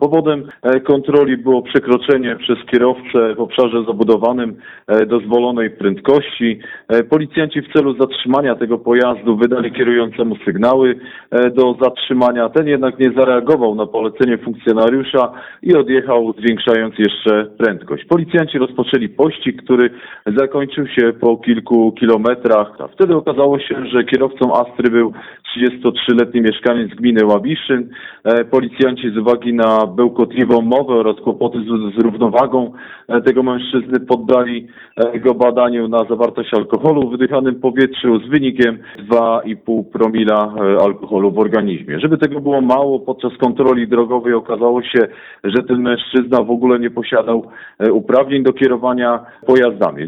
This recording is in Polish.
Powodem kontroli było przekroczenie przez kierowcę w obszarze zabudowanym dozwolonej prędkości. Policjanci w celu zatrzymania tego pojazdu wydali kierującemu sygnały do zatrzymania. Ten jednak nie zareagował na polecenie funkcjonariusza i odjechał, zwiększając jeszcze prędkość. Policjanci rozpoczęli pościg, który zakończył się po kilku kilometrach. Wtedy okazało się, że kierowcą Astry był 33-letni mieszkaniec gminy Łabiszyn. Policjanci z uwagi na bełkotliwą mowę oraz kłopoty z równowagą tego mężczyzny poddali go badaniu na zawartość alkoholu w wydychanym powietrzu z wynikiem 2,5 promila alkoholu w organizmie. Żeby tego było mało, podczas kontroli drogowej okazało się, że ten mężczyzna w ogóle nie posiadał uprawnień do kierowania pojazdami.